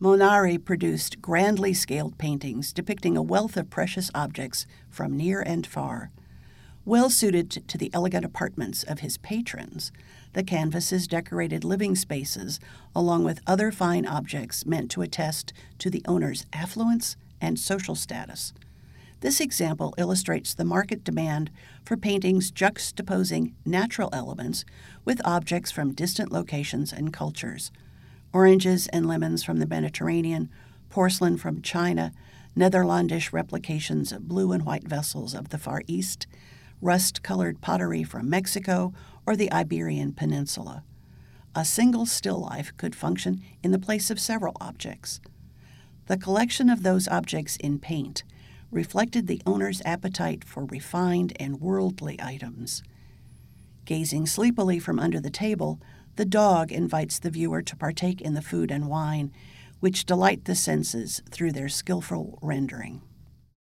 Monari produced grandly scaled paintings depicting a wealth of precious objects from near and far. Well suited to the elegant apartments of his patrons, the canvases decorated living spaces along with other fine objects meant to attest to the owner's affluence and social status. This example illustrates the market demand for paintings juxtaposing natural elements with objects from distant locations and cultures. Oranges and lemons from the Mediterranean, porcelain from China, Netherlandish replications of blue and white vessels of the Far East, rust-colored pottery from Mexico or the Iberian Peninsula. A single still life could function in the place of several objects. The collection of those objects in paint reflected the owner's appetite for refined and worldly items. Gazing sleepily from under the table, the dog invites the viewer to partake in the food and wine, which delight the senses through their skillful rendering.